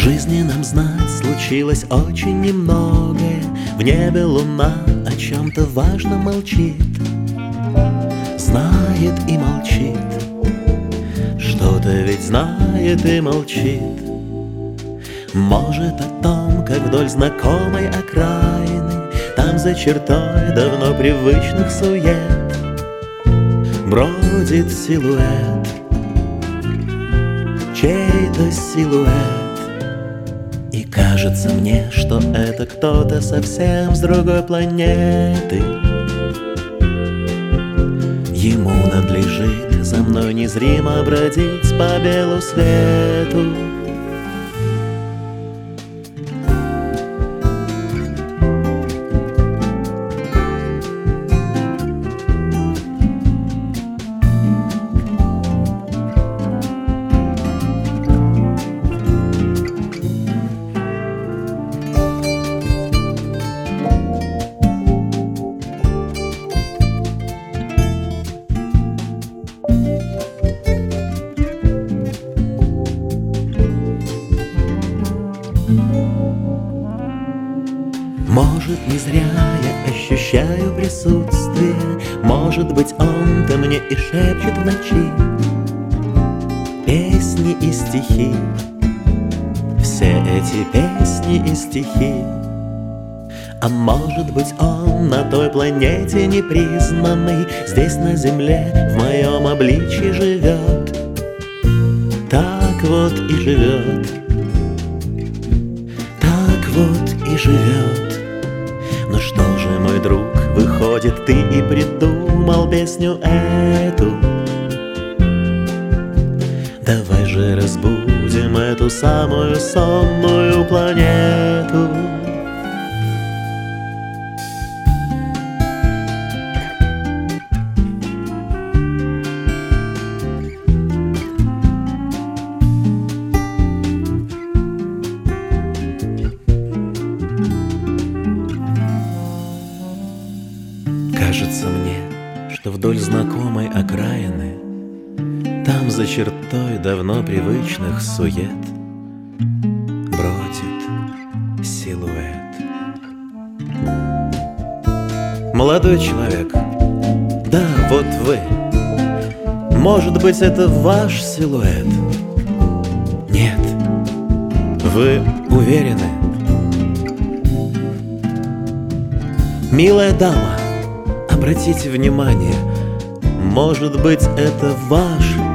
жизни нам знать случилось очень немногое. В небе луна о чем-то важном молчит, знает и молчит, что-то ведь знает и молчит. Может, о том, как вдоль знакомой окраины, там за чертой давно привычных сует, бродит силуэт, чей-то силуэт. И кажется мне, что это кто-то совсем с другой планеты. Ему надлежит за мной незримо бродить по белу свету. Может, не зря я ощущаю присутствие, может быть, он-то мне и шепчет в ночи песни и стихи, все эти песни и стихи. А может быть, он на той планете непризнанной, здесь на земле в моем обличье живет, так вот и живет, так вот и живет. Ну что же, мой друг, выходит, ты и придумал песню эту. Давай же разбудим эту самую сонную планету. Кажется мне, что вдоль знакомой окраины, там за чертой давно привычных сует, бродит силуэт. Молодой человек, да, вот вы. Может быть, это ваш силуэт? Нет. Вы уверены? Милая дама, обратите внимание, может быть, это ваш